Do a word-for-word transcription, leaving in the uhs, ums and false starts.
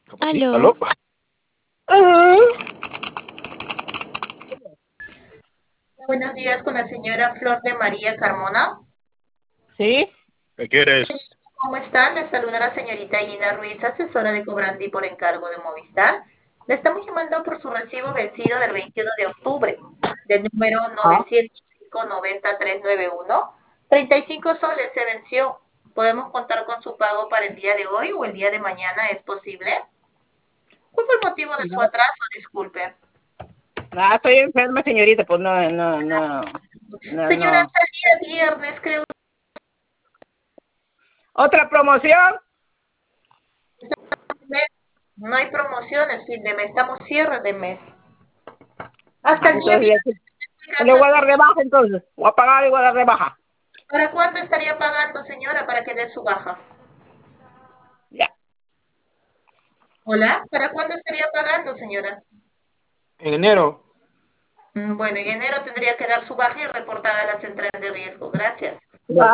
¿Sí? Aló. ¿Aló? Ah, Buenos días con la señora Flor de María Carmona. ¿Sí? ¿Qué quieres? ¿Cómo está? Le saluda la señorita Gina Ruiz, asesora de Cobrandi por encargo de Movistar. Le estamos llamando por su recibo vencido del veintiuno de octubre, del número Ah, novecientos cinco noventa tres noventa y uno. treinta y cinco soles se venció. ¿Podemos contar con su pago para el día de hoy o el día de mañana? ¿Es posible? ¿Cuál fue el motivo de su no, atraso? Disculpe. no, estoy enferma, señorita, pues no, no, no, no, Señora, no. hasta el día viernes creo. ¿Otra promoción? No hay promociones, fin de mes, estamos cierre de mes. Hasta Ah, el día entonces ya, viernes estoy le voy a dar gastando. rebaja, entonces. Voy a pagar y voy a dar rebaja. ¿Para cuándo estaría pagando, señora, para que dé su baja? Ya. ¿Hola? ¿Para cuándo estaría pagando, señora? En enero. Mm, Bueno, en enero tendría que dar su baja y reportar a la central de riesgo. Gracias.